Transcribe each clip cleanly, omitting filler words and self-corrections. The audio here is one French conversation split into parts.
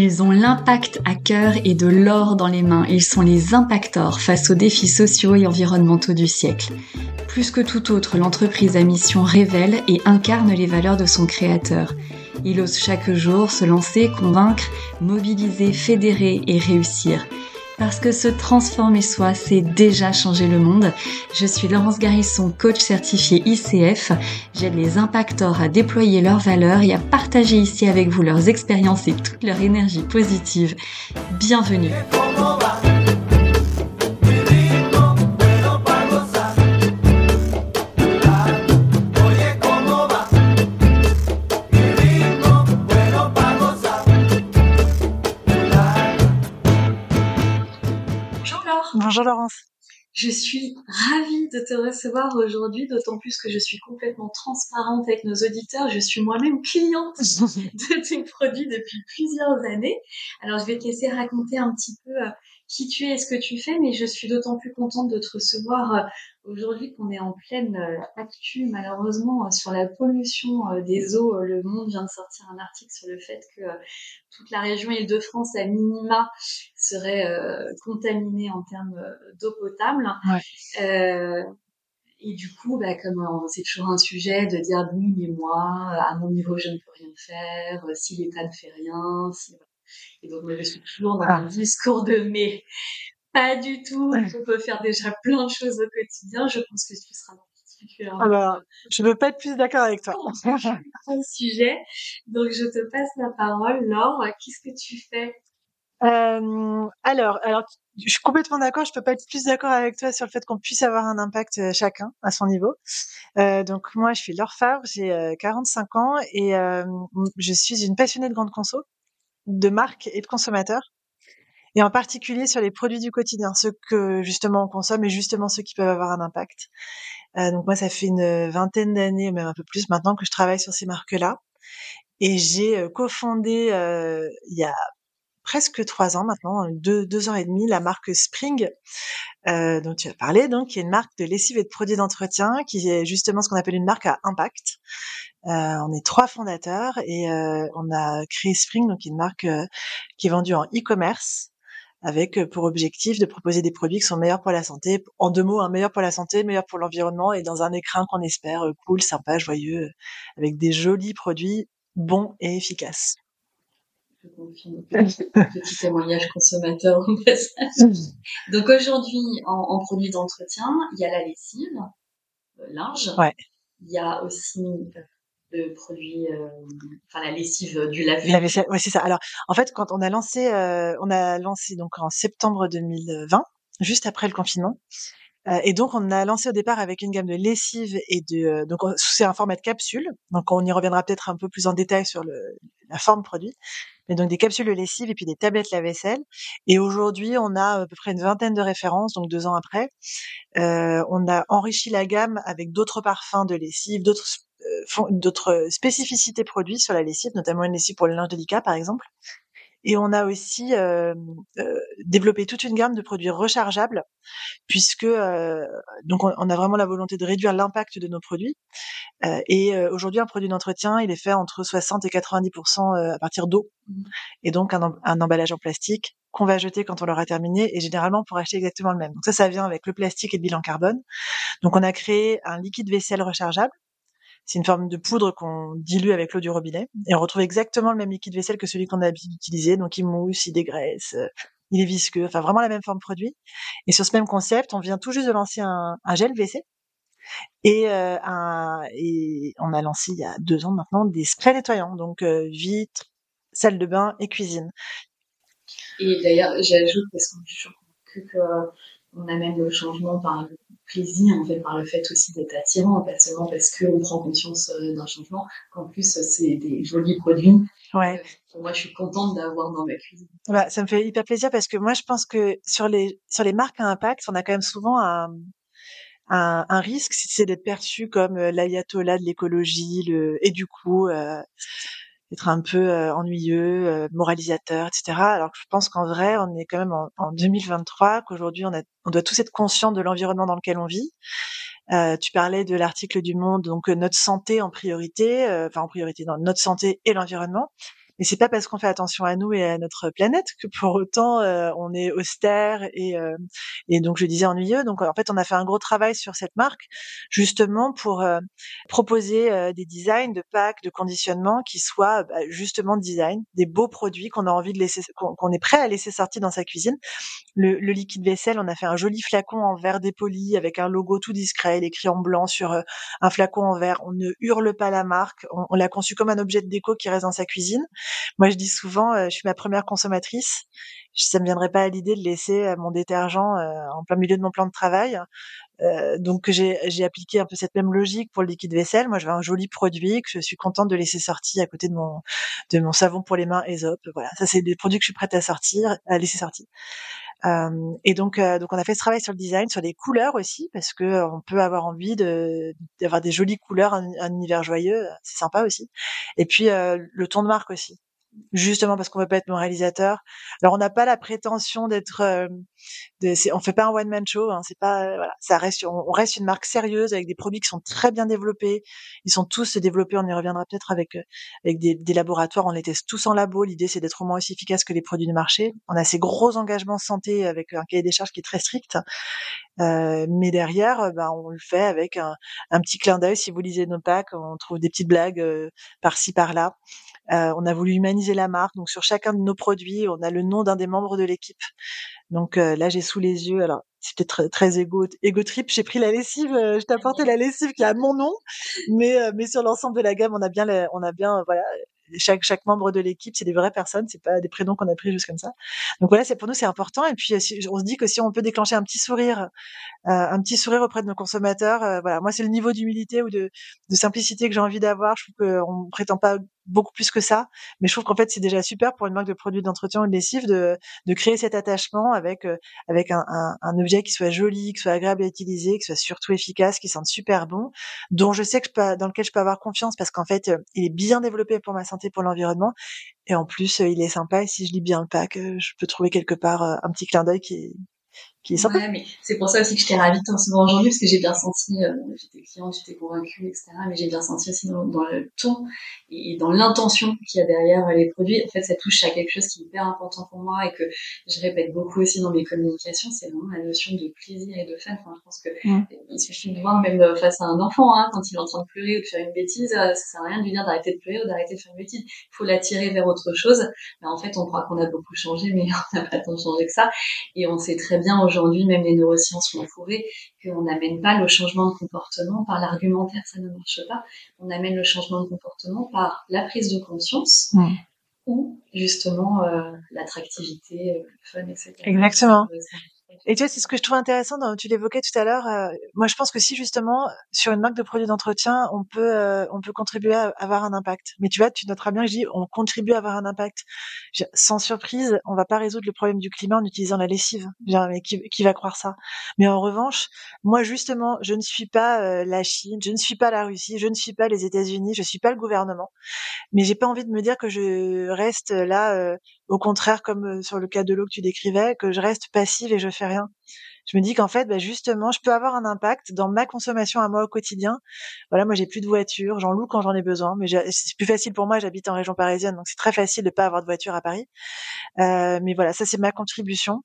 Ils ont l'impact à cœur et de l'or dans les mains. Ils sont les impactors face aux défis sociaux et environnementaux du siècle. Plus que tout autre, l'entreprise à mission révèle et incarne les valeurs de son créateur. Il ose chaque jour se lancer, convaincre, mobiliser, fédérer et réussir. Parce que se transformer soi, c'est déjà changer le monde. Je suis Laurence Garisson, coach certifié ICF. J'aide les impactors à déployer leurs valeurs et à partager ici avec vous leurs expériences et toute leur énergie positive. Bienvenue. Bonjour Laurence. Je suis ravie de te recevoir aujourd'hui, d'autant plus que je suis complètement transparente avec nos auditeurs. Je suis moi-même cliente de tes produits depuis plusieurs années. Alors, je vais te laisser raconter un petit peu qui tu es et ce que tu fais, mais je suis d'autant plus contente de te recevoir aujourd'hui qu'on est en pleine actu, malheureusement, sur la pollution des eaux. Le Monde vient de sortir un article sur le fait que toute la région Île-de-France, à minima, serait contaminée en termes d'eau potable. Ouais. Et du coup, comme c'est toujours un sujet de dire oui, mais moi, à mon niveau, je ne peux rien faire, si l'État ne fait rien. Et donc, moi, je suis toujours dans un discours de mais pas du tout, on peut faire déjà plein de choses au quotidien. Je pense que tu seras particulièrement... Alors, je ne veux pas être plus d'accord avec toi. un sujet. Donc, je te passe la parole. Laure, qu'est-ce que tu fais? Alors, je suis complètement d'accord. Je peux pas être plus d'accord avec toi sur le fait qu'on puisse avoir un impact chacun à son niveau. Donc moi, je suis Laure Favre, j'ai 45 ans et je suis une passionnée de grande conso, de marques et de consommateurs, et en particulier sur les produits du quotidien, ceux que justement on consomme et justement ceux qui peuvent avoir un impact. Donc moi, ça fait une vingtaine d'années, même un peu plus maintenant, que je travaille sur ces marques-là, et j'ai cofondé il y a presque 3 ans maintenant, 2 ans et demi, la marque Spring, dont tu as parlé, donc, qui est une marque de lessive et de produits d'entretien, qui est justement ce qu'on appelle une marque à impact. On est 3 fondateurs et on a créé Spring, donc une marque qui est vendue en e-commerce, avec pour objectif de proposer des produits qui sont meilleurs pour la santé. En 2 mots, meilleur pour la santé, meilleur pour l'environnement, et dans un écrin qu'on espère cool, sympa, joyeux, avec des jolis produits bons et efficaces. Je confirme. Petit témoignage consommateur au passage. Donc aujourd'hui, en produits d'entretien, il y a la lessive, linge. Ouais. Il y a aussi le produit, la lessive du lave-vaisselle. La vaisselle, ouais, c'est ça. Alors, en fait, quand on a lancé donc en septembre 2020, juste après le confinement. Et donc, on a lancé au départ avec une gamme de lessive et donc c'est un format de capsule. Donc, on y reviendra peut-être un peu plus en détail sur la forme produit. Mais donc des capsules de lessive et puis des tablettes lave-vaisselle. Et aujourd'hui, on a à peu près une vingtaine de références. Donc 2 ans après, on a enrichi la gamme avec d'autres parfums de lessive, d'autres spécificités produits sur la lessive, notamment une lessive pour le linge délicat, par exemple. Et on a aussi développé toute une gamme de produits rechargeables, puisque donc on a vraiment la volonté de réduire l'impact de nos produits. Et aujourd'hui, un produit d'entretien, il est fait entre 60 et 90% à partir d'eau, et donc un emballage en plastique qu'on va jeter quand on l'aura terminé, et généralement pour acheter exactement le même. Donc ça vient avec le plastique et le bilan carbone. Donc on a créé un liquide vaisselle rechargeable. C'est une forme de poudre qu'on dilue avec l'eau du robinet, et on retrouve exactement le même liquide vaisselle que celui qu'on a l'habitude d'utiliser. Donc il mousse, il dégraisse, il est visqueux, enfin vraiment la même forme produit. Et sur ce même concept, on vient tout juste de lancer un gel WC, et on a lancé il y a 2 ans maintenant des sprays nettoyants, donc vitres, salle de bain et cuisine. Et d'ailleurs, j'ajoute, parce qu'on est toujours convaincu qu'on amène le changement par le plaisir, en fait, par le fait aussi d'être attirant, pas seulement parce qu'on prend conscience d'un changement, qu'en plus, c'est des jolis produits. Ouais. Moi, je suis contente d'avoir dans ma cuisine. Bah, ça me fait hyper plaisir, parce que moi, je pense que sur les marques à impact, on a quand même souvent un risque, c'est d'être perçu comme l'ayatollah de l'écologie, et du coup être un peu ennuyeux, moralisateur, etc. Alors que je pense qu'en vrai, on est quand même en 2023, qu'aujourd'hui on doit tous être conscients de l'environnement dans lequel on vit. Tu parlais de l'article du Monde, donc notre santé en priorité, en priorité dans notre santé et l'environnement. Et c'est pas parce qu'on fait attention à nous et à notre planète que pour autant on est austère et donc je disais ennuyeux. Donc en fait, on a fait un gros travail sur cette marque justement pour proposer des designs de packs, de conditionnement qui soient justement design, des beaux produits qu'on a envie de laisser, qu'on est prêt à laisser sortir dans sa cuisine. Le liquide vaisselle, on a fait un joli flacon en verre dépoli avec un logo tout discret, il est écrit en blanc sur un flacon en verre. On ne hurle pas la marque, on l'a conçu comme un objet de déco qui reste dans sa cuisine. Moi, je dis souvent, je suis ma première consommatrice. Ça me viendrait pas à l'idée de laisser mon détergent en plein milieu de mon plan de travail. Donc j'ai appliqué un peu cette même logique pour le liquide vaisselle. Moi, je veux un joli produit que je suis contente de laisser sortir à côté de mon savon pour les mains Aesop. Voilà, ça c'est des produits que je suis prête à laisser sortir. Et donc on a fait ce travail sur le design, sur les couleurs aussi, parce que on peut avoir envie d'avoir des jolies couleurs, un univers joyeux, c'est sympa aussi. Et puis le ton de marque aussi. Justement parce qu'on veut pas être moralisateur. Alors on n'a pas la prétention d'être, on fait pas un one man show, hein, c'est pas, voilà, ça reste, on reste une marque sérieuse avec des produits qui sont très bien développés. Ils sont tous développés, on y reviendra peut-être avec des laboratoires, on les teste tous en labo. L'idée c'est d'être au moins aussi efficace que les produits du marché. On a ces gros engagements santé avec un cahier des charges qui est très strict. Mais derrière, on le fait avec un petit clin d'œil. Si vous lisez nos packs, on trouve des petites blagues par-ci par-là. On a voulu humaniser la marque, donc sur chacun de nos produits, on a le nom d'un des membres de l'équipe. Donc là, j'ai sous les yeux, alors c'est peut-être très égo trip, j'ai pris la lessive, je t'ai apporté la lessive qui a mon nom, mais sur l'ensemble de la gamme, on a bien voilà, chaque membre de l'équipe, c'est des vraies personnes, c'est pas des prénoms qu'on a pris juste comme ça. Donc voilà, c'est pour nous c'est important. Et puis on se dit que si on peut déclencher un petit sourire auprès de nos consommateurs. Voilà, moi c'est le niveau d'humilité ou de simplicité que j'ai envie d'avoir. Je trouve qu'on prétend pas beaucoup plus que ça, mais je trouve qu'en fait c'est déjà super pour une marque de produits d'entretien ou de lessive de créer cet attachement avec un objet qui soit joli, qui soit agréable à utiliser, qui soit surtout efficace, qui sente super bon, dont je sais que dans lequel je peux avoir confiance parce qu'en fait il est bien développé pour ma santé, pour l'environnement, et en plus il est sympa. Et si je lis bien le pack, je peux trouver quelque part un petit clin d'œil qui est sympa. Ouais, mais c'est pour ça aussi que je t'ai ravie de te recevoir aujourd'hui, parce que j'ai bien senti, j'étais cliente, j'étais convaincue, etc. Mais j'ai bien senti aussi dans le ton et dans l'intention qu'il y a derrière les produits. En fait, ça touche à quelque chose qui est hyper important pour moi et que je répète beaucoup aussi dans mes communications, c'est vraiment la notion de plaisir et de fun. Enfin, je pense que il suffit de voir même face à un enfant, hein, quand il est en train de pleurer ou de faire une bêtise, ça sert à rien de lui dire d'arrêter de pleurer ou d'arrêter de faire une bêtise. Il faut l'attirer vers autre chose. Mais en fait, on croit qu'on a beaucoup changé, mais on n'a pas tant changé que ça. Et on sait très bien aujourd'hui, même les neurosciences l'ont prouvé, qu'on n'amène pas le changement de comportement par l'argumentaire, ça ne marche pas. On amène le changement de comportement par la prise de conscience ou justement l'attractivité, le fun, etc. Exactement. Et tu vois, c'est ce que je trouve intéressant, tu l'évoquais tout à l'heure. Moi, je pense que si justement, sur une marque de produits d'entretien, on peut contribuer à avoir un impact. Mais tu vois, tu noteras bien que je dis, on contribue à avoir un impact. Sans surprise, on va pas résoudre le problème du climat en utilisant la lessive. Mais qui va croire ça? Mais en revanche, moi, justement, je ne suis pas la Chine, je ne suis pas la Russie, je ne suis pas les États-Unis, je suis pas le gouvernement. Mais j'ai pas envie de me dire que je reste là, au contraire, comme sur le cas de l'eau que tu décrivais, que je reste passive et je fais rien. Je me dis qu'en fait, justement, je peux avoir un impact dans ma consommation à moi au quotidien. Voilà, moi j'ai plus de voiture, j'en loue quand j'en ai besoin, mais c'est plus facile pour moi. J'habite en région parisienne, donc c'est très facile de pas avoir de voiture à Paris. Mais voilà, ça c'est ma contribution.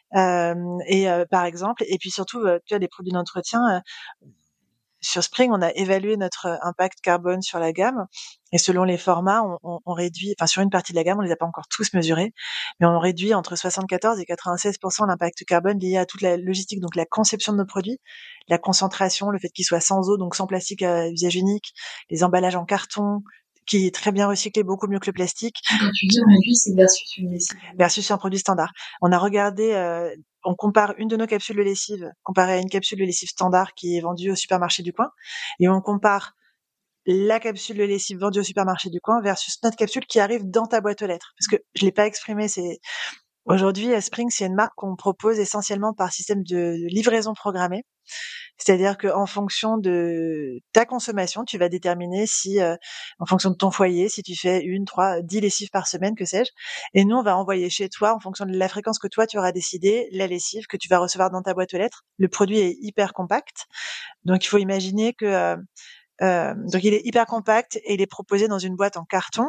Par exemple, et puis surtout, tu as des produits d'entretien. Sur Spring, on a évalué notre impact carbone sur la gamme, et selon les formats, on réduit, enfin sur une partie de la gamme, on les a pas encore tous mesurés, mais on réduit entre 74 et 96% l'impact carbone lié à toute la logistique, donc la conception de nos produits, la concentration, le fait qu'ils soient sans eau, donc sans plastique à usage unique, les emballages en carton, qui est très bien recyclé, beaucoup mieux que le plastique. Quand tu dis on réduit, c'est versus une lessive. Versus un produit standard. On a regardé, on compare une de nos capsules de lessive comparée à une capsule de lessive standard qui est vendue au supermarché du coin, et on compare la capsule de lessive vendue au supermarché du coin versus notre capsule qui arrive dans ta boîte aux lettres. Parce que je l'ai pas exprimé, c'est aujourd'hui Spring, c'est une marque qu'on propose essentiellement par système de livraison programmée. C'est-à-dire que en fonction de ta consommation, tu vas déterminer si, en fonction de ton foyer, si tu fais 1, 3, 10 lessives par semaine, que sais-je. Et nous, on va envoyer chez toi, en fonction de la fréquence que toi tu auras décidé, la lessive que tu vas recevoir dans ta boîte aux lettres. Le produit est hyper compact, donc il faut imaginer que donc il est hyper compact et il est proposé dans une boîte en carton.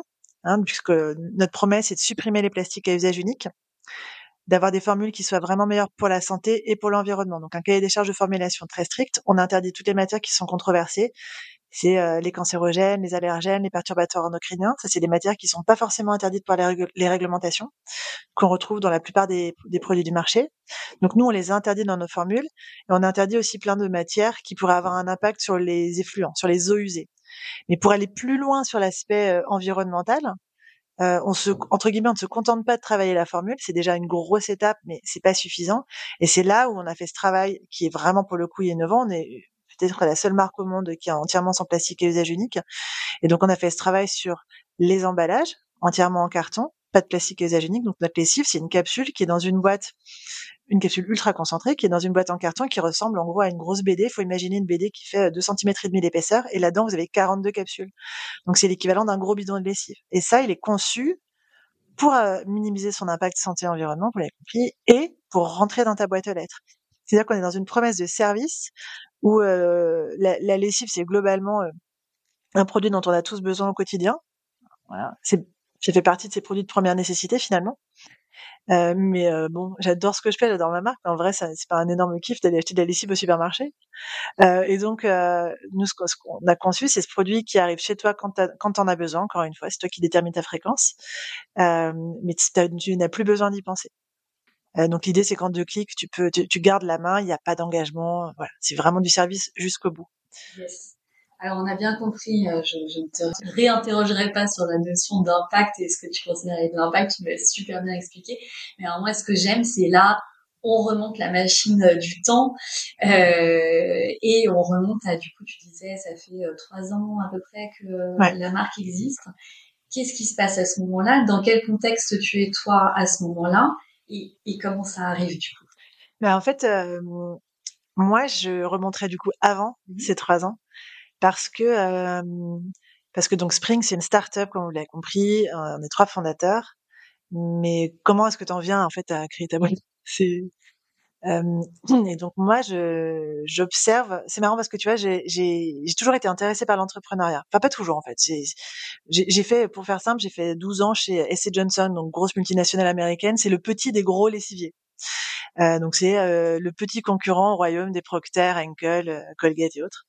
puisque notre promesse est de supprimer les plastiques à usage unique, d'avoir des formules qui soient vraiment meilleures pour la santé et pour l'environnement. Donc un cahier des charges de formulation très strict. On interdit toutes les matières qui sont controversées. C'est les cancérogènes, les allergènes, les perturbateurs endocriniens. Ça, c'est des matières qui sont pas forcément interdites par les réglementations, qu'on retrouve dans la plupart des produits du marché. Donc nous, on les interdit dans nos formules, et on interdit aussi plein de matières qui pourraient avoir un impact sur les effluents, sur les eaux usées. Mais pour aller plus loin sur l'aspect environnemental, entre guillemets, on ne se contente pas de travailler la formule, c'est déjà une grosse étape, mais c'est pas suffisant. Et c'est là où on a fait ce travail qui est vraiment pour le coup innovant. On est peut-être la seule marque au monde qui est entièrement sans plastique et usage unique. Et donc on a fait ce travail sur les emballages, entièrement en carton, pas de plastique à usage unique. Donc notre lessive, c'est une capsule qui est dans une boîte, une capsule ultra concentrée qui est dans une boîte en carton qui ressemble en gros à une grosse BD. Il faut imaginer une BD qui fait 2 centimètres et demi d'épaisseur, et là-dedans vous avez 42 capsules. Donc c'est l'équivalent d'un gros bidon de lessive. Et ça, il est conçu pour minimiser son impact santé-environnement, vous l'avez compris, et pour rentrer dans ta boîte aux lettres. C'est-à-dire qu'on est dans une promesse de service où la lessive, c'est globalement un produit dont on a tous besoin au quotidien. Voilà, ça fait partie de ces produits de première nécessité finalement. Mais bon, j'adore ce que je fais, j'adore ma marque. Mais en vrai, c'est pas un énorme kiff d'aller acheter de la lessive au supermarché. Et donc, nous, ce qu'on a conçu, c'est ce produit qui arrive chez toi quand t'en as besoin. Encore une fois, c'est toi qui détermines ta fréquence. Mais tu n'as plus besoin d'y penser. Donc l'idée, c'est qu'en 2 clics, tu gardes la main, il n'y a pas d'engagement. Voilà, c'est vraiment du service jusqu'au bout. Yes. Alors, on a bien compris, je ne te réinterrogerai pas sur la notion d'impact et ce que tu considères être l'impact, tu m'as super bien expliqué. Mais alors, moi, ce que j'aime, c'est là, on remonte la machine du temps et on remonte à, du coup, tu disais, ça fait 3 ans à peu près que la marque existe. Qu'est-ce qui se passe à ce moment-là? Dans quel contexte tu es, toi, à ce moment-là? Et comment ça arrive, du coup? En fait, moi, je remonterais du coup avant ces 3 ans. Parce que donc Spring, c'est une start-up, comme vous l'avez compris. On est 3 fondateurs. Mais comment est-ce que tu en viens, en fait, à créer ta boîte? Et donc moi, j'observe. C'est marrant parce que tu vois, j'ai toujours été intéressée par l'entrepreneuriat. Enfin, pas toujours, en fait. J'ai fait, pour faire simple, j'ai fait 12 ans chez S.C. Johnson, donc grosse multinationale américaine. C'est le petit des gros lessiviers. Donc c'est le petit concurrent au royaume des Procter, Henkel, Colgate et autres.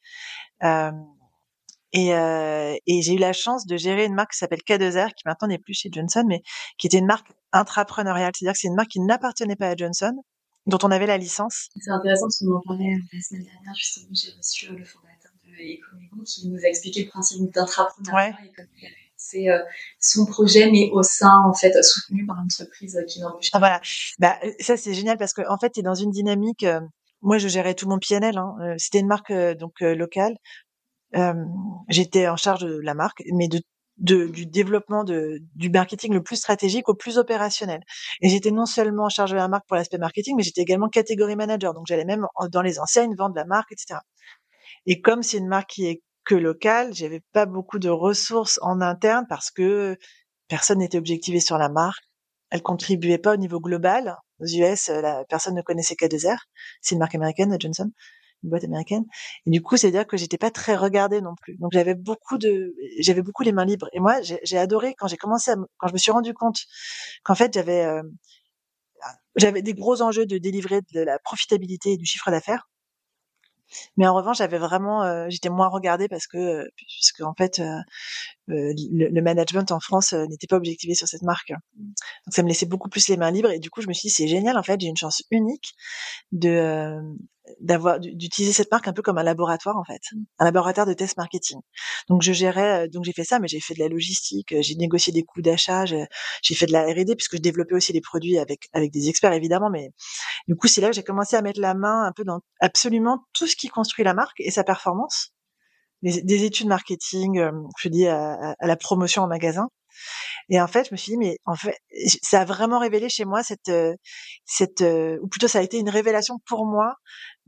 Et j'ai eu la chance de gérer une marque qui s'appelle K2R, qui maintenant n'est plus chez Johnson, mais qui était une marque intrapreneuriale. C'est-à-dire que c'est une marque qui n'appartenait pas à Johnson, dont on avait la licence. C'est intéressant parce qu'on en parlait la semaine dernière, justement, j'ai reçu le fondateur de Ecomigo qui nous a expliqué le principe d'intrapreneuriat et comme il avait lancé son projet, mais au sein, en fait, soutenu par l'entreprise qui l'embauchait. Ah, voilà. Ça, c'est génial parce que, en fait, t'es dans une dynamique, moi, je gérais tout mon PNL, hein. C'était une marque, locale. J'étais en charge de la marque, mais du développement du marketing le plus stratégique au plus opérationnel. Et j'étais non seulement en charge de la marque pour l'aspect marketing, mais j'étais également catégorie manager. Donc j'allais même dans les enseignes vendre la marque, etc. Et comme c'est une marque qui est que locale, j'avais pas beaucoup de ressources en interne parce que personne n'était objectivé sur la marque. Elle contribuait pas au niveau global. Aux US, personne ne connaissait K2R. C'est une marque américaine, Johnson, une boîte américaine. Et du coup, c'est-à-dire que j'étais pas très regardée non plus. Donc j'avais beaucoup les mains libres. Et moi, j'ai adoré quand quand je me suis rendu compte qu'en fait j'avais des gros enjeux de délivrer de la profitabilité et du chiffre d'affaires. Mais en revanche, j'étais moins regardée parce que en fait, le management en France n'était pas objectivé sur cette marque. Donc ça me laissait beaucoup plus les mains libres, et du coup je me suis dit c'est génial, en fait j'ai une chance unique de d'utiliser cette marque un peu comme un laboratoire, en fait, un laboratoire de test marketing. Donc donc j'ai fait ça, mais j'ai fait de la logistique, j'ai négocié des coûts d'achat, j'ai fait de la R&D puisque je développais aussi les produits avec des experts évidemment, mais du coup c'est là que j'ai commencé à mettre la main un peu dans absolument tout ce qui construit la marque et sa performance. Des études marketing, je dis à la promotion en magasin. Et en fait, je me suis dit, mais en fait, ça a vraiment révélé chez moi ou plutôt ça a été une révélation pour moi,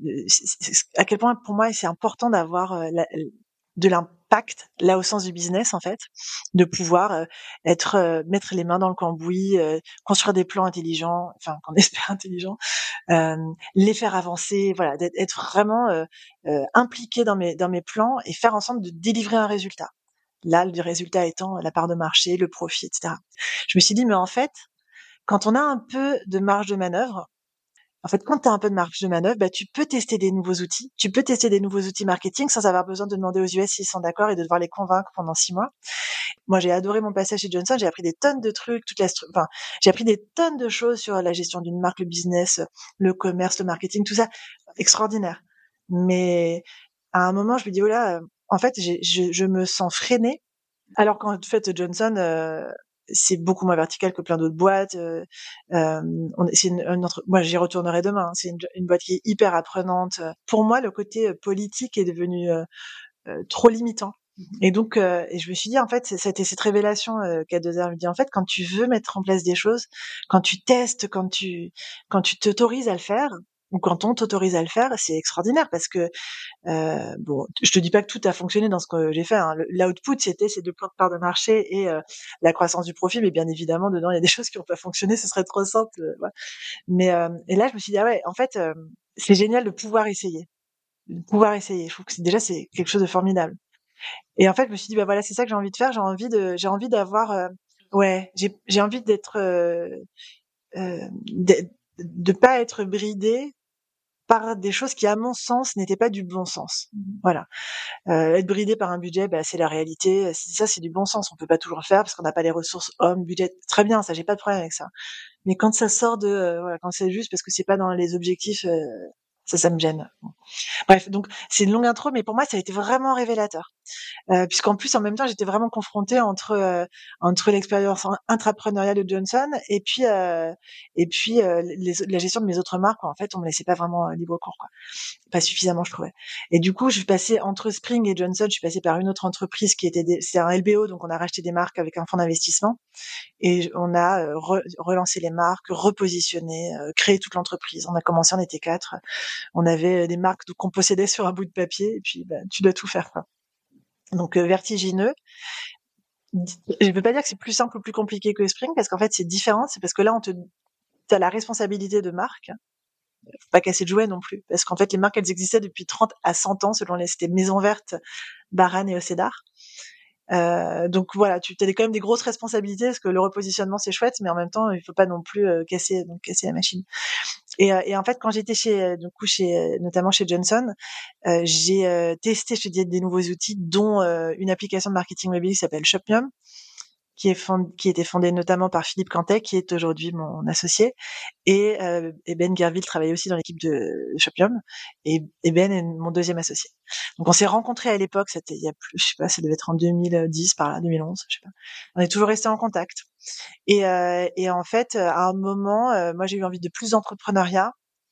à quel point pour moi c'est important d'avoir de l'impact, là au sens du business en fait, de pouvoir mettre les mains dans le cambouis, construire des plans intelligents, enfin qu'on espère intelligents, les faire avancer, voilà, être vraiment impliqué dans mes plans et faire en sorte de délivrer un résultat. Là, le résultat étant la part de marché, le profit, etc. Je me suis dit, mais en fait, quand on a un peu de marge de manœuvre, en fait, quand tu as un peu de marge de manœuvre, bah, tu peux tester des nouveaux outils. Tu peux tester des nouveaux outils marketing sans avoir besoin de demander aux US s'ils sont d'accord et de devoir les convaincre pendant 6 mois. Moi, j'ai adoré mon passage chez Johnson. J'ai appris des tonnes de trucs, j'ai appris des tonnes de choses sur la gestion d'une marque, le business, le commerce, le marketing, tout ça. Extraordinaire. Mais à un moment, je me dis, oh là, en fait, je me sens freinée. Alors qu'en fait, Johnson, c'est beaucoup moins vertical que plein d'autres boîtes. C'est moi, j'y retournerai demain. Hein. C'est une boîte qui est hyper apprenante. Pour moi, le côté politique est devenu trop limitant. Et donc, et je me suis dit, en fait, c'était cette révélation K2R me dit, en fait, quand tu veux mettre en place des choses, quand tu testes, quand tu t'autorises à le faire, ou quand on t'autorise à le faire, c'est extraordinaire parce que bon, je te dis pas que tout a fonctionné dans ce que j'ai fait. Hein. L'output, c'était ces 2 points de part de marché et la croissance du profit, mais bien évidemment, dedans, il y a des choses qui n'ont pas fonctionné. Ce serait trop simple. Ouais. Mais et là, je me suis dit, ah ouais, en fait, c'est génial de pouvoir essayer. De pouvoir essayer. Je trouve que déjà, c'est quelque chose de formidable. Et en fait, je me suis dit, bah voilà, c'est ça que j'ai envie de faire. J'ai envie d'avoir, ouais, j'ai envie d'être, de pas être bridée par des choses qui, à mon sens, n'étaient pas du bon sens. Voilà. Être bridé par un budget, bah, c'est la réalité. Ça, c'est du bon sens. On peut pas toujours le faire parce qu'on n'a pas les ressources hommes, budget. Très bien, ça, j'ai pas de problème avec ça. Mais quand ça sort de, voilà, quand c'est juste parce que c'est pas dans les objectifs, ça me gêne. Bon. Bref, donc c'est une longue intro, mais pour moi, ça a été vraiment révélateur. Puisqu'en plus, en même temps, j'étais vraiment confrontée entre l'expérience intrapreneuriale de Johnson et puis la gestion de mes autres marques. Où en fait, on me laissait pas vraiment libre cours, quoi. Pas suffisamment, je trouvais. Et du coup, je suis passée entre Spring et Johnson. Je suis passée par une autre entreprise qui était, c'est un LBO, donc on a racheté des marques avec un fonds d'investissement et on a relancé les marques, repositionné, créé toute l'entreprise. On a commencé, on était 4. On avait des marques qu'on possédait sur un bout de papier et puis bah, tu dois tout faire, quoi. Donc vertigineux. Je veux pas dire que c'est plus simple ou plus compliqué que Spring parce qu'en fait c'est différent. C'est parce que là t'as la responsabilité de marque. Faut pas casser de jouet non plus parce qu'en fait les marques elles existaient depuis 30 à 100 ans selon c'était Maison Verte, Baran et Océdar. Donc voilà, tu as quand même des grosses responsabilités parce que le repositionnement c'est chouette, mais en même temps il faut pas non plus casser la machine. Et en fait quand j'étais notamment chez Johnson, j'ai testé des nouveaux outils, dont une application de marketing mobile qui s'appelle Shopmium, qui était fondée notamment par Philippe Cantet, qui est aujourd'hui mon associé, et Ben Gerville travaillait aussi dans l'équipe de Shopmium, et Ben est mon deuxième associé. Donc on s'est rencontrés à l'époque, c'était il y a plus, je sais pas, ça devait être en 2010 par là, 2011, je sais pas. On est toujours restés en contact. Et en fait, à un moment, moi j'ai eu envie de plus d'entrepreneuriat.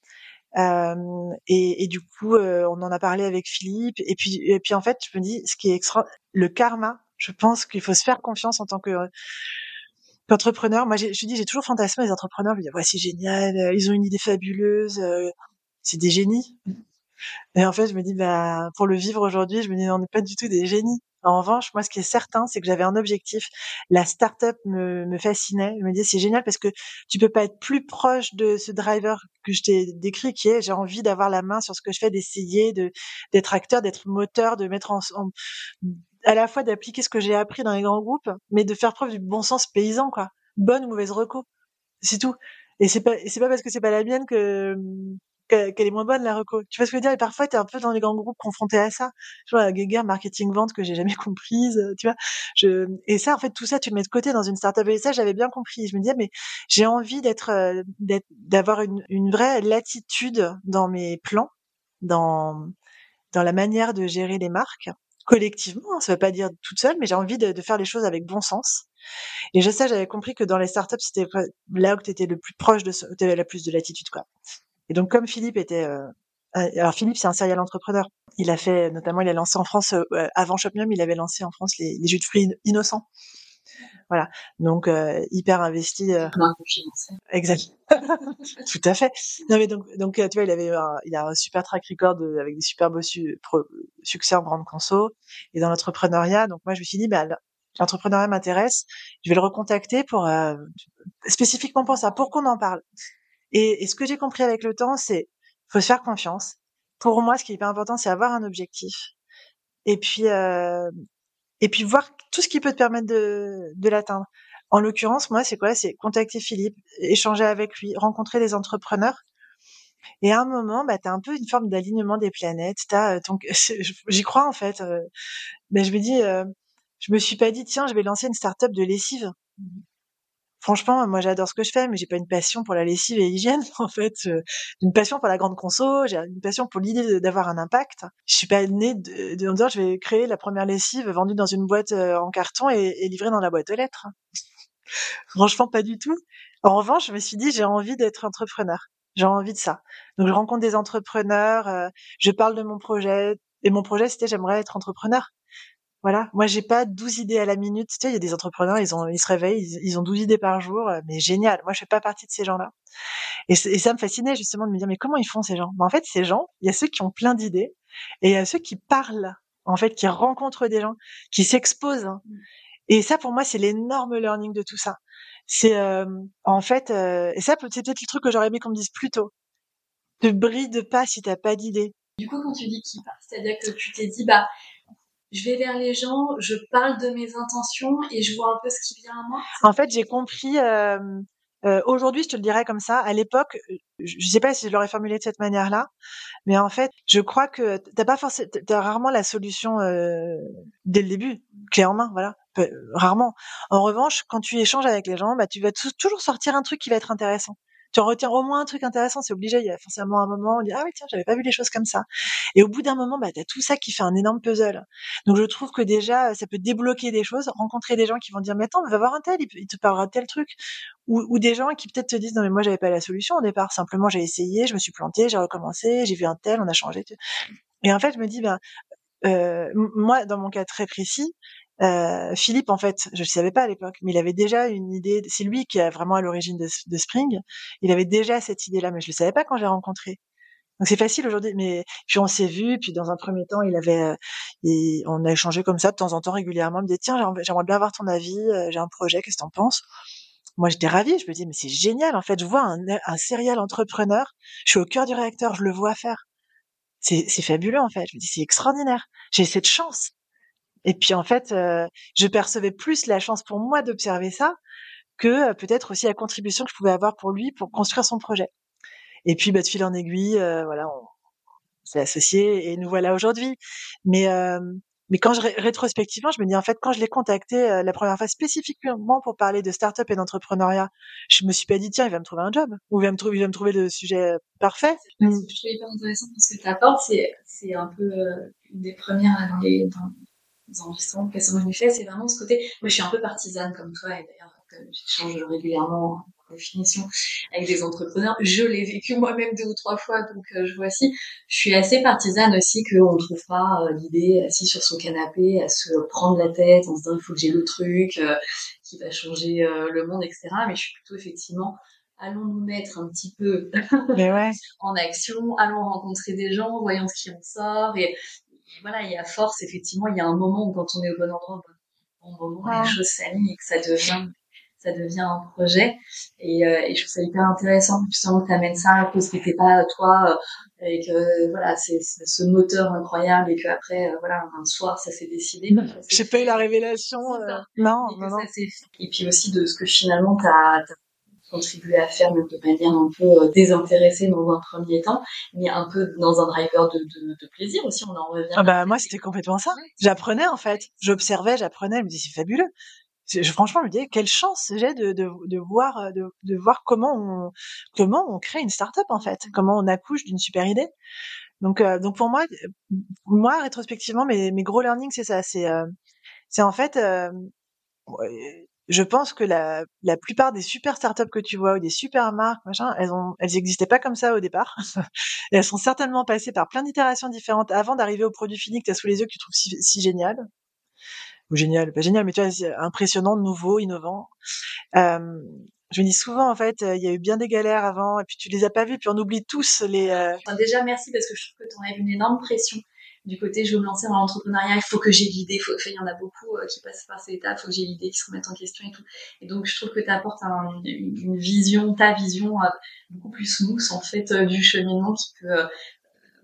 Et du coup, on en a parlé avec Philippe. Et puis en fait, je me dis, ce qui est le karma. Je pense qu'il faut se faire confiance en tant qu'entrepreneur. Moi, je dis, j'ai toujours fantasmé les entrepreneurs. Je me dis, ouais, c'est génial, ils ont une idée fabuleuse, c'est des génies. Et en fait, je me dis, bah, pour le vivre aujourd'hui, je me dis, on n'est pas du tout des génies. En revanche, moi, ce qui est certain, c'est que j'avais un objectif. La start-up me fascinait. Je me disais, c'est génial parce que tu peux pas être plus proche de ce driver que je t'ai décrit, qui est, j'ai envie d'avoir la main sur ce que je fais, d'essayer d'être acteur, d'être moteur, de mettre à la fois d'appliquer ce que j'ai appris dans les grands groupes, mais de faire preuve du bon sens paysan, quoi. Bonne ou mauvaise reco. C'est tout. Et c'est pas parce que c'est pas la mienne qu'elle est moins bonne, la reco. Tu vois ce que je veux dire? Et parfois, t'es un peu dans les grands groupes confronté à ça. Tu vois, la guéguerre marketing-vente que j'ai jamais comprise, tu vois. Et ça, en fait, tout ça, tu le mets de côté dans une startup. Et ça, j'avais bien compris. Je me disais, mais j'ai envie d'avoir une vraie latitude dans mes plans, dans, dans la manière de gérer les marques. Collectivement, hein, ça veut pas dire toute seule, mais j'ai envie de faire les choses avec bon sens. Et j'avais compris que dans les startups, c'était là où tu étais le plus proche tu avais la plus de latitude, quoi. Et donc, comme Philippe était, alors Philippe, c'est un serial entrepreneur. Il a lancé en France, avant Shopmium, il avait lancé en France les jus de fruits innocents. Voilà. Donc, hyper investi. Exact. Tout à fait. Non, mais donc, tu vois, il a un super track record avec des super beaux succès en grande conso et dans l'entrepreneuriat. Donc, moi, je me suis dit, bah, l'entrepreneuriat m'intéresse. Je vais le recontacter spécifiquement pour ça, pour qu'on en parle. Et ce que j'ai compris avec le temps, c'est faut se faire confiance. Pour moi, ce qui est hyper important, c'est avoir un objectif. Et puis et puis voir tout ce qui peut te permettre de l'atteindre. En l'occurrence, moi, c'est quoi? C'est contacter Philippe, échanger avec lui, rencontrer des entrepreneurs. Et à un moment, bah, tu as un peu une forme d'alignement des planètes. J'y crois en fait. Je me dis, je me suis pas dit, tiens, je vais lancer une start-up de lessive. Franchement, moi, j'adore ce que je fais, mais j'ai pas une passion pour la lessive et l'hygiène. En fait, j'ai une passion pour la grande conso, j'ai une passion pour l'idée d'avoir un impact. Je suis pas née en disant, je vais créer la première lessive vendue dans une boîte en carton et livrée dans la boîte aux lettres. Franchement, pas du tout. En revanche, je me suis dit, j'ai envie d'être entrepreneur. J'ai envie de ça. Donc, je rencontre des entrepreneurs, je parle de mon projet. Et mon projet, c'était, j'aimerais être entrepreneur. Voilà. Moi, j'ai pas 12 idées à la minute. Tu sais, il y a des entrepreneurs, ils se réveillent, ils ont 12 idées par jour, mais génial. Moi, je fais pas partie de ces gens-là. Et ça me fascinait justement de me dire, mais comment ils font ces gens? En fait, ces gens, il y a ceux qui ont plein d'idées et il y a ceux qui parlent, en fait, qui rencontrent des gens, qui s'exposent, hein. Et ça, pour moi, c'est l'énorme learning de tout ça. C'est en fait, et ça, c'est peut-être le truc que j'aurais aimé qu'on me dise plus tôt. Te bride pas si t'as pas d'idée. Du coup, quand tu dis qui part, c'est-à-dire que tu t'es dit, bah, je vais vers les gens, je parle de mes intentions et je vois un peu ce qui vient à moi. En fait, j'ai compris. Aujourd'hui, je te le dirais comme ça. À l'époque, je sais pas si je l'aurais formulé de cette manière-là, mais en fait, je crois que t'as rarement la solution dès le début, clé en main, voilà. Rarement. En revanche, quand tu échanges avec les gens, bah, tu vas toujours sortir un truc qui va être intéressant. Tu en retiens au moins un truc intéressant, c'est obligé. Il y a forcément un moment où on dit ah oui tiens, j'avais pas vu les choses comme ça. Et au bout d'un moment, bah, t'as tout ça qui fait un énorme puzzle. Donc je trouve que déjà, ça peut débloquer des choses, rencontrer des gens qui vont dire mais attends, va voir un tel, il te parlera de tel truc, ou des gens qui peut-être te disent non mais moi j'avais pas la solution au départ, simplement j'ai essayé, je me suis plantée, j'ai recommencé, j'ai vu un tel, on a changé. Et en fait je me dis ben moi dans mon cas très précis, Philippe en fait je le savais pas à l'époque, mais il avait déjà une idée. C'est lui qui est vraiment à l'origine de Spring. Il avait déjà cette idée-là, mais je le savais pas quand j'ai rencontré. Donc c'est facile aujourd'hui, mais puis on s'est vu, puis dans un premier temps, on a échangé comme ça de temps en temps régulièrement. Il me disait tiens, j'aimerais bien avoir ton avis, j'ai un projet, qu'est-ce que t'en penses? Moi j'étais ravie, je me dis mais c'est génial en fait, je vois un serial entrepreneur, je suis au cœur du réacteur, je le vois faire. C'est fabuleux en fait, je me dis c'est extraordinaire, j'ai cette chance. Et puis en fait, je percevais plus la chance pour moi d'observer ça que peut-être aussi la contribution que je pouvais avoir pour lui pour construire son projet. Et puis bah, de fil en aiguille, voilà, on s'est associés et nous voilà aujourd'hui. Mais quand rétrospectivement, je me dis en fait quand je l'ai contacté la première fois spécifiquement pour parler de start-up et d'entrepreneuriat, je me suis pas dit tiens il va me trouver un job ou il va me trouver le sujet parfait. Ce que je trouve hyper intéressant parce que tu apportes, c'est un peu une des premières dans les enregistrements que ça m'a fait, c'est vraiment ce côté. Moi, je suis un peu partisane comme toi, et d'ailleurs, j'échange régulièrement en définition avec des entrepreneurs. Je l'ai vécu moi-même 2 ou 3 fois, donc je vois si. Je suis assez partisane aussi qu'on ne trouve pas l'idée assis sur son canapé à se prendre la tête en se disant il faut que j'ai le truc qui va changer le monde, etc. Mais je suis plutôt effectivement allons nous mettre un petit peu Mais ouais. en action, allons rencontrer des gens, voyons ce qui en sort. Et voilà, il y a force, effectivement, il y a un moment où quand on est au bon endroit, au bon moment, les choses s'alignent et que ça devient un projet. Et je trouve ça hyper intéressant, justement, que tu amènes ça, que c'était pas toi, et que, voilà, c'est ce moteur incroyable et qu'après, voilà, un soir, ça s'est décidé. J'ai pas eu la révélation, non. Et puis aussi de ce que finalement t'as contribué à faire, même de manière un peu désintéressée dans un premier temps, mais un peu dans un driver de plaisir aussi, on en revient. Ah bah moi c'était complètement ça. J'apprenais en fait, j'observais, j'apprenais, je me disais c'est fabuleux. Franchement, je me disais quelle chance j'ai de voir comment on crée une start-up en fait, comment on accouche d'une super idée. Donc pour moi rétrospectivement mes gros learnings c'est ça, c'est en fait je pense que la plupart des super startups que tu vois ou des super marques, machin, elles existaient pas comme ça au départ. Et elles sont certainement passées par plein d'itérations différentes avant d'arriver au produit fini que tu as sous les yeux que tu trouves si génial. Ou génial, pas génial, mais tu vois, c'est impressionnant, nouveau, innovant. Je me dis souvent, en fait, il y a eu bien des galères avant, et puis tu les as pas vues, puis on oublie tous les... Enfin, déjà, merci, parce que je trouve que tu enlèves une énorme pression du côté je veux me lancer dans l'entrepreneuriat, il faut que j'ai l'idée, il y en a beaucoup qui passent par ces étapes, il faut que j'ai l'idée, qui se remettent en question et tout. Et donc je trouve que tu apportes une vision, ta vision beaucoup plus smooth en fait du cheminement qui peut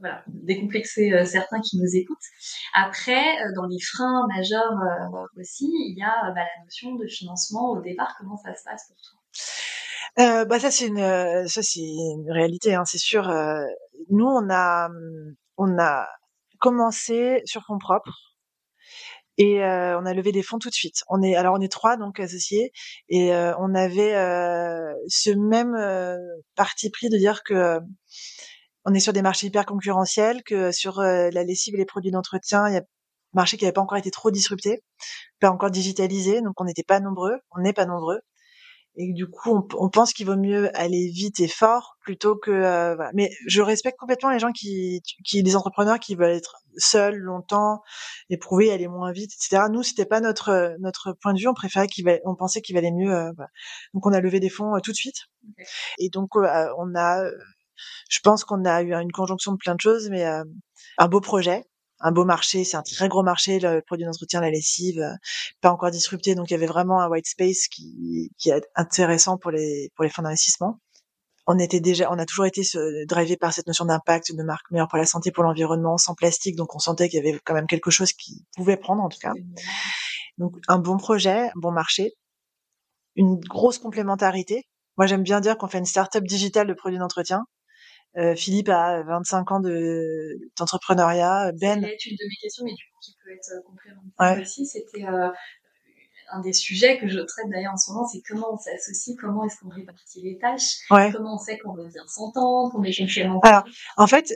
voilà, décomplexer certains qui nous écoutent. Après, dans les freins majeurs aussi, il y a la notion de financement au départ. Comment ça se passe pour toi? Ça c'est une réalité, hein, c'est sûr. Nous, on a commencé sur fonds propres et on a levé des fonds tout de suite. On est 3 donc associés et on avait ce même parti pris de dire que on est sur des marchés hyper concurrentiels, que sur la lessive et les produits d'entretien, il y a un marché qui n'avait pas encore été trop disrupté, pas encore digitalisé, donc on n'était pas nombreux, on n'est pas nombreux. Et du coup, on pense qu'il vaut mieux aller vite et fort plutôt que voilà. Mais je respecte complètement les gens les entrepreneurs qui veulent être seuls longtemps, éprouver, aller moins vite, etc. Nous, c'était pas notre point de vue. On pensait qu'il valait mieux. Voilà. Donc, on a levé des fonds tout de suite. Okay. Et donc, je pense qu'on a eu une conjonction de plein de choses, mais un beau projet. Un beau marché, c'est un très gros marché, le produit d'entretien, la lessive, pas encore disrupté, donc il y avait vraiment un white space qui est intéressant pour les fonds d'investissement. On a toujours été drivé par cette notion d'impact, de marque meilleure pour la santé, pour l'environnement, sans plastique, donc on sentait qu'il y avait quand même quelque chose qui pouvait prendre en tout cas. Donc un bon projet, un bon marché, une grosse complémentarité. Moi j'aime bien dire qu'on fait une start-up digitale de produits d'entretien. Philippe a 25 ans d'entrepreneuriat. Ben. Ça allait être une de mes questions, mais du coup, qui peut être complémentaire aussi. C'était un des sujets que je traite d'ailleurs en ce moment, c'est comment on s'associe, comment est-ce qu'on répartit les tâches, comment on sait qu'on veut bien s'entendre, qu'on est complémentaires. Alors, en fait,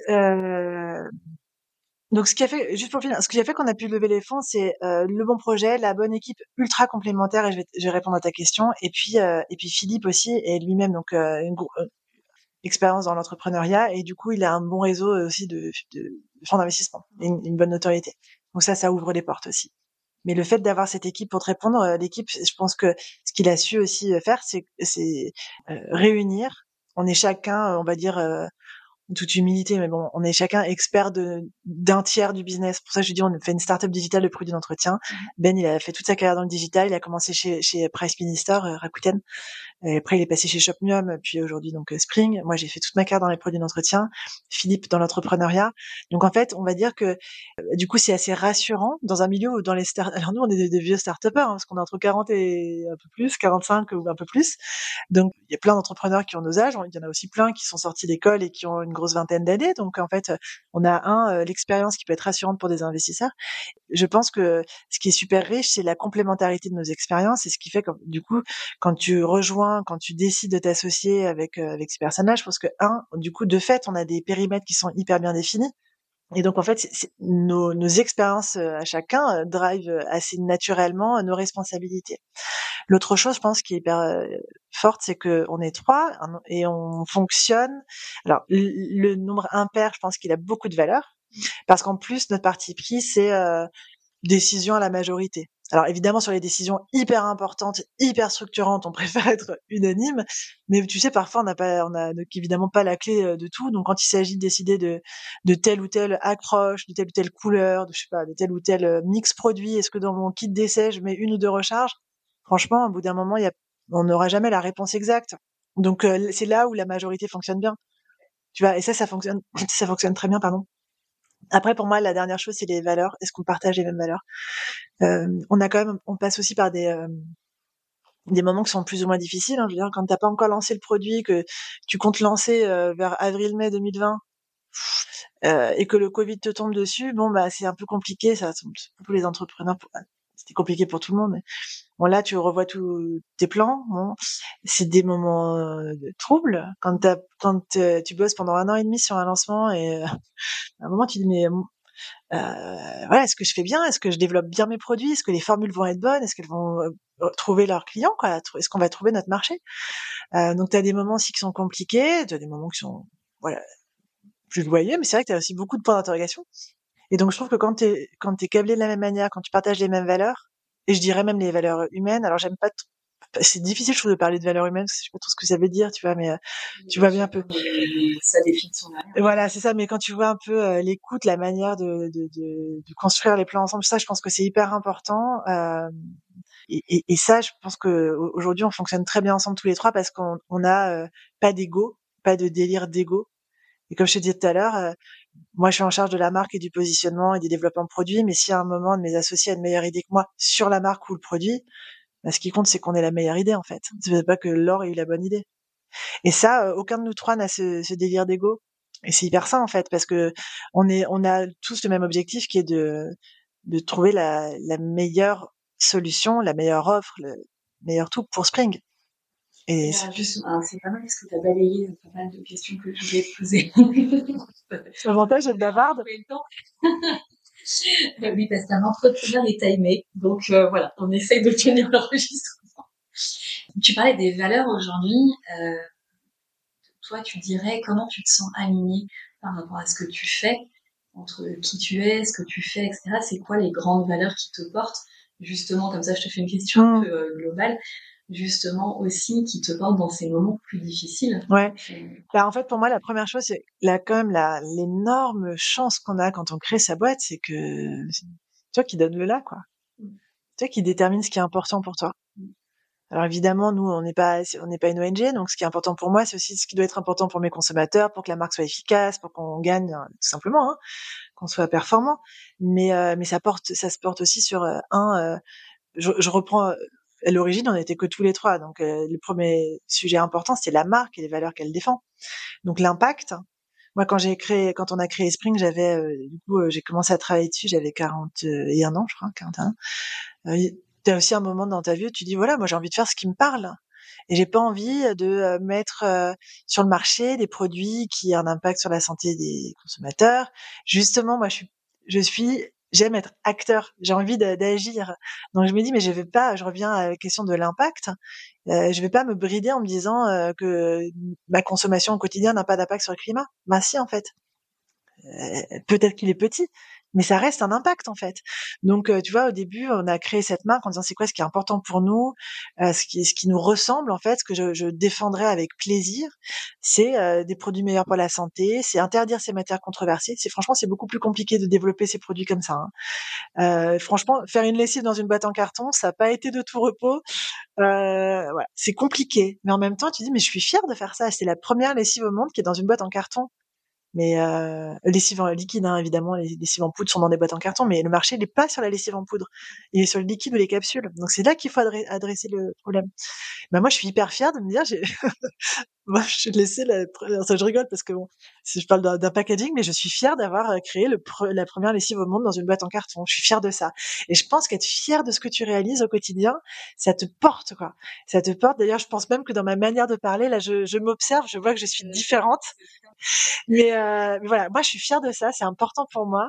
donc ce qui a fait, juste pour finir, ce qui a fait qu'on a pu lever les fonds, c'est le bon projet, la bonne équipe ultra complémentaire, et je vais répondre à ta question. Et puis Philippe aussi, et lui-même donc une expérience dans l'entrepreneuriat, et du coup il a un bon réseau aussi de fonds d'investissement, une bonne notoriété. Donc ça ouvre les portes aussi. Mais le fait d'avoir cette équipe pour te répondre, l'équipe, je pense que ce qu'il a su aussi faire, c'est réunir. On est chacun, on va dire, en toute humilité, mais bon, on est chacun expert d'un tiers du business. Pour ça, je dis, on fait une startup digitale de produits d'entretien. Ben, il a fait toute sa carrière dans le digital. Il a commencé chez Price Minister, Rakuten. Et après, il est passé chez Shopmium, puis aujourd'hui, donc, Spring. Moi, j'ai fait toute ma carrière dans les produits d'entretien. Philippe dans l'entrepreneuriat. Donc, en fait, on va dire que, du coup, c'est assez rassurant dans un milieu où dans les alors nous, on est des vieux start-upers, hein, parce qu'on est entre 40 et un peu plus, 45 ou un peu plus. Donc, il y a plein d'entrepreneurs qui ont nos âges. Il y en a aussi plein qui sont sortis d'école et qui ont une grosse vingtaine d'années. Donc, en fait, on a l'expérience qui peut être rassurante pour des investisseurs. Je pense que ce qui est super riche, c'est la complémentarité de nos expériences, et ce qui fait que, du coup, quand tu décides de t'associer avec ces personnes-là, je pense que du coup, de fait, on a des périmètres qui sont hyper bien définis. Et donc, en fait, nos expériences à chacun drive assez naturellement nos responsabilités. L'autre chose, je pense, qui est hyper forte, c'est que on est 3 et on fonctionne. Alors, le nombre impair, je pense qu'il a beaucoup de valeur, parce qu'en plus, notre parti pris, c'est décision à la majorité. Alors évidemment, sur les décisions hyper importantes, hyper structurantes, on préfère être unanime, mais tu sais, parfois on a donc évidemment pas la clé de tout. Donc quand il s'agit de décider de telle ou telle accroche, de telle ou telle couleur, de tel ou tel mix produit, est-ce que dans mon kit d'essai je mets une ou deux recharges? Franchement, au bout d'un moment, on n'aura jamais la réponse exacte. Donc c'est là où la majorité fonctionne bien. Tu vois, et ça fonctionne, ça fonctionne très bien, pardon. Après, pour moi, la dernière chose, c'est les valeurs. Est-ce qu'on partage les mêmes valeurs? On passe aussi par des moments qui sont plus ou moins difficiles. Hein. Je veux dire, quand t'as pas encore lancé le produit, que tu comptes lancer vers avril-mai 2020, et que le Covid te tombe dessus, bon bah c'est un peu compliqué. Ça, pour les entrepreneurs, c'était compliqué pour tout le monde. Mais bon, là, tu revois tous tes plans. Bon, c'est des moments de trouble quand tu bosses pendant 1 an et demi sur un lancement, et à un moment tu dis mais voilà, est-ce que je fais bien? Est-ce que je développe bien mes produits? Est-ce que les formules vont être bonnes? Est-ce qu'elles vont trouver leurs clients, quoi? Est-ce qu'on va trouver notre marché? Donc t'as des moments aussi qui sont compliqués, t'as des moments qui sont voilà plus joyeux, mais c'est vrai que t'as aussi beaucoup de points d'interrogation. Et donc je trouve que quand t'es câblé de la même manière, quand tu partages les mêmes valeurs, et je dirais même les valeurs humaines. Alors j'aime pas c'est difficile, je trouve, de parler de valeurs humaines, parce que je sais pas trop ce que ça veut dire, tu vois, mais tu vois bien un peu. Sa définition derrière. Voilà, c'est ça. Mais quand tu vois un peu l'écoute, la manière de construire les plans ensemble, ça, je pense que c'est hyper important. Et ça, je pense que aujourd'hui, on fonctionne très bien ensemble tous les trois, parce qu'on a pas d'ego, pas de délire d'ego. Et comme je te disais tout à l'heure, moi, je suis en charge de la marque et du positionnement et du développement de produits, mais si à un moment, un de mes associés a une meilleure idée que moi sur la marque ou le produit, bah, ce qui compte, c'est qu'on ait la meilleure idée, en fait. C'est pas que Laure ait eu la bonne idée. Et ça, aucun de nous trois n'a ce délire d'ego. Et c'est hyper sain, en fait, parce que on a tous le même objectif qui est de trouver la meilleure solution, la meilleure offre, le meilleur tout pour Spring. Et justement, c'est pas mal parce que tu as balayé pas mal de questions que je voulais te poser. L'avantage d'être bavarde. Oui, parce qu'un entretien est timé. Donc voilà, on essaye de tenir l'enregistrement. Tu parlais des valeurs aujourd'hui. Toi, tu dirais comment tu te sens aligné par rapport à ce que tu fais, entre qui tu es, ce que tu fais, etc. C'est quoi les grandes valeurs qui te portent? Justement, comme ça, je te fais une question un peu globale. Justement aussi qui te portent dans ces moments plus difficiles. Ouais. Bah, en fait, pour moi, la première chose, c'est quand même l'énorme chance qu'on a quand on crée sa boîte, c'est que c'est toi qui donne le là, quoi. Toi qui détermine ce qui est important pour toi. Alors évidemment, nous, on n'est pas une ONG, donc ce qui est important pour moi, c'est aussi ce qui doit être important pour mes consommateurs, pour que la marque soit efficace, pour qu'on gagne, tout simplement, hein, qu'on soit performant. Mais ça se porte aussi sur je reprends. À l'origine, on n'était que tous les trois, donc le premier sujet important, c'était la marque et les valeurs qu'elle défend. Donc l'impact. Moi, quand on a créé Spring, j'ai commencé à travailler dessus, j'avais 41 ans, je crois, 41 ans. T'as aussi un moment dans ta vie où tu dis, voilà, moi, j'ai envie de faire ce qui me parle. Et j'ai pas envie de mettre sur le marché des produits qui ont un impact sur la santé des consommateurs. Justement, moi, j'aime être acteur. J'ai envie d'agir. Donc, je me dis, mais je reviens à la question de l'impact. Je vais pas me brider en me disant que ma consommation au quotidien n'a pas d'impact sur le climat. Ben si, en fait. Peut-être qu'il est petit, mais ça reste un impact, en fait. Donc, tu vois, au début, on a créé cette marque en disant c'est quoi ce qui est important pour nous, ce qui nous ressemble, en fait, ce que je défendrai avec plaisir, c'est des produits meilleurs pour la santé, c'est interdire ces matières controversées. Franchement, c'est beaucoup plus compliqué de développer ces produits comme ça, hein. Franchement, faire une lessive dans une boîte en carton, ça n'a pas été de tout repos. Voilà, c'est compliqué, mais en même temps, tu dis mais je suis fière de faire ça. C'est la première lessive au monde qui est dans une boîte en carton. Mais lessive en liquide, hein, évidemment, les lessives en poudre sont dans des boîtes en carton, mais le marché n'est pas sur la lessive en poudre. Il est sur le liquide ou les capsules. Donc c'est là qu'il faut adresser le problème. Bah moi, je suis hyper fière de me dire, moi, je vais laisser ça, je rigole parce que bon, si je parle d'un packaging, mais je suis fière d'avoir créé la première lessive au monde dans une boîte en carton. Je suis fière de ça. Et je pense qu'être fière de ce que tu réalises au quotidien, ça te porte, quoi. Ça te porte. D'ailleurs, je pense même que dans ma manière de parler, là, je m'observe, je vois que je suis différente. Mais voilà, moi, je suis fière de ça. C'est important pour moi.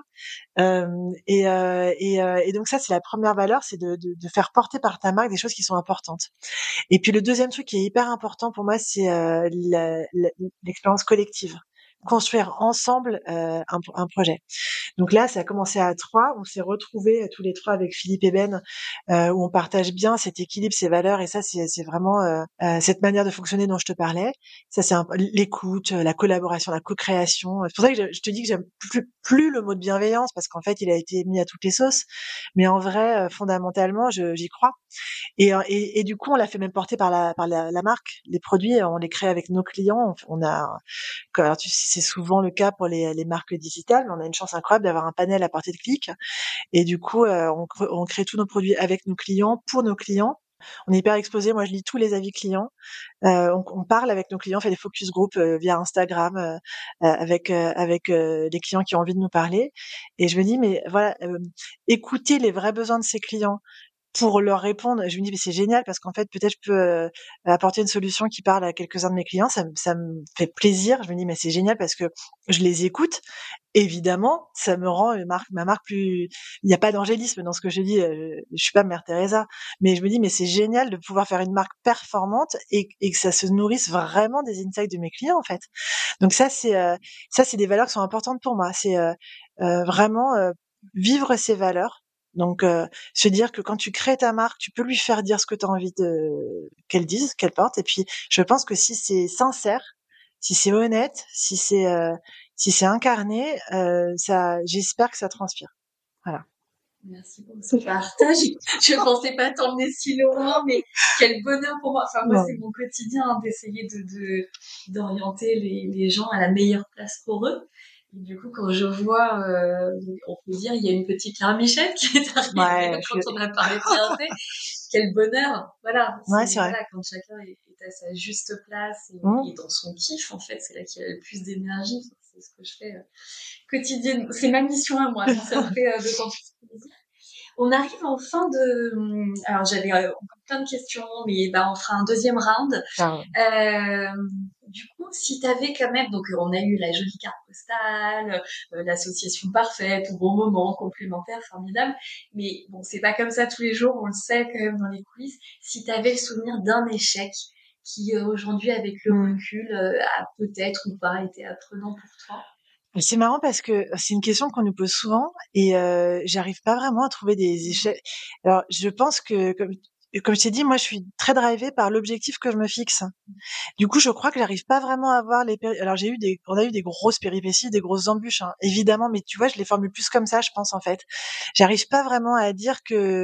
Et donc ça, c'est la première valeur, c'est de faire porter par ta marque des choses qui sont importantes. Et puis le deuxième truc qui est hyper important pour moi, c'est l'expérience collective. Construire ensemble un projet. Donc là, ça a commencé à 3. On s'est retrouvés tous les 3 avec Philippe et Ben, où on partage bien cet équilibre, ces valeurs. Et ça, c'est vraiment cette manière de fonctionner dont je te parlais. Ça, c'est l'écoute, la collaboration, la co-création. C'est pour ça que je te dis que j'aime plus le mot de bienveillance, parce qu'en fait, il a été mis à toutes les sauces. Mais en vrai, fondamentalement, j'y crois. Et du coup, on l'a fait même porter par la marque. Les produits, on les crée avec nos clients. Alors tu sais, c'est souvent le cas pour les marques digitales, mais on a une chance incroyable d'avoir un panel à portée de clic. Et du coup, on crée tous nos produits avec nos clients, pour nos clients. On est hyper exposé. Moi, je lis tous les avis clients. On parle avec nos clients, on fait des focus group via Instagram avec les clients qui ont envie de nous parler. Et je me dis, mais voilà, écouter les vrais besoins de ces clients pour leur répondre. Je me dis, mais c'est génial parce qu'en fait, peut-être je peux apporter une solution qui parle à quelques-uns de mes clients. Ça me fait plaisir. Je me dis, mais c'est génial parce que je les écoute. Évidemment, ça me rend ma marque plus. Il n'y a pas d'angélisme dans ce que je dis. Je suis pas Mère Teresa, mais je me dis, mais c'est génial de pouvoir faire une marque performante et que ça se nourrisse vraiment des insights de mes clients, en fait. Donc ça, c'est des valeurs qui sont importantes pour moi. C'est vraiment vivre ces valeurs. Donc, se dire que quand tu crées ta marque, tu peux lui faire dire ce que tu as envie qu'elle dise, qu'elle porte. Et puis, je pense que si c'est sincère, si c'est honnête, si c'est incarné, j'espère que ça transpire. Voilà. Merci pour ce partage. Je pensais pas t'emmener si loin, mais quel bonheur pour moi. Enfin, moi, c'est mon quotidien d'essayer d'orienter les gens à la meilleure place pour eux. Du coup, quand je vois, on peut dire, il y a une petite larmichette qui est arrivée quand on a parlé de fierté. Quel bonheur! Voilà, Ouais, c'est vrai. voilà, quand chacun est à sa juste place Mmh. et dans son kiff, en fait, c'est là qu'il y a le plus d'énergie. C'est ce que je fais quotidienne. C'est ma mission à moi, donc ça me fait d'autant plus plaisir. On arrive en fin de... Alors, j'avais encore plein de questions, mais bah, on fera un deuxième round. Ah, Du coup, si tu avais quand même... Donc, on a eu la jolie carte postale, l'association parfaite, au bon moment, complémentaire, formidable. Mais bon, c'est pas comme ça tous les jours, on le sait quand même dans les coulisses. Si tu avais le souvenir d'un échec qui, aujourd'hui, avec le recul, a peut-être ou pas été apprenant pour toi. c'est marrant parce que c'est une question qu'on nous pose souvent et j'arrive pas vraiment à trouver des échecs. Alors, je pense que comme je t'ai dit, moi, je suis très drivée par l'objectif que je me fixe. Du coup, je crois que j'arrive pas vraiment à voir alors on a eu des grosses péripéties, des grosses embûches, hein, évidemment, mais tu vois, je les formule plus comme ça, je pense, en fait. J'arrive pas vraiment à dire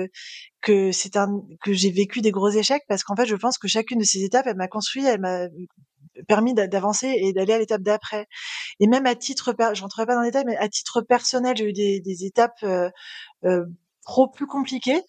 que j'ai vécu des gros échecs parce qu'en fait, je pense que chacune de ces étapes, elle m'a construit, elle m'a permis d'avancer et d'aller à l'étape d'après. Et même à titre, je rentrerai pas dans les détails, mais à titre personnel, j'ai eu des étapes euh, trop plus compliquées,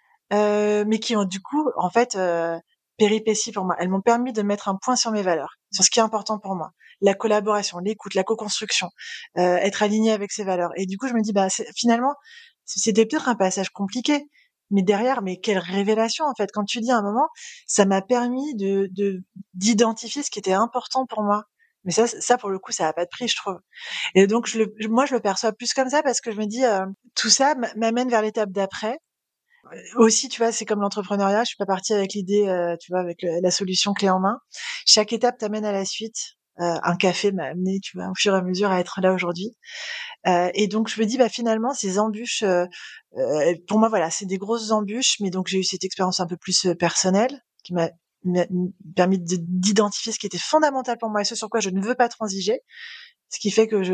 mais qui ont du coup, en fait, péripéties pour moi. Elles m'ont permis de mettre un point sur mes valeurs, sur ce qui est important pour moi, la collaboration, l'écoute, la co-construction, être aligné avec ses valeurs. Et du coup, je me dis, bah, finalement, c'était peut-être un passage compliqué, mais derrière, mais quelle révélation en fait. Quand tu dis à un moment, ça m'a permis d'identifier ce qui était important pour moi. Mais ça pour le coup, ça a pas de prix, je trouve. Et donc, moi, je le perçois plus comme ça parce que je me dis, tout ça m'amène vers l'étape d'après. Aussi, tu vois, c'est comme l'entrepreneuriat. Je suis pas partie avec l'idée, tu vois, avec la solution clé en main. Chaque étape t'amène à la suite. Un café m'a amené, tu vois, au fur et à mesure à être là aujourd'hui. Et donc, je me dis, bah, finalement, ces embûches, pour moi, voilà, c'est des grosses embûches. Mais donc, j'ai eu cette expérience un peu plus personnelle qui m'a permis d'identifier ce qui était fondamental pour moi et ce sur quoi je ne veux pas transiger. Ce qui fait que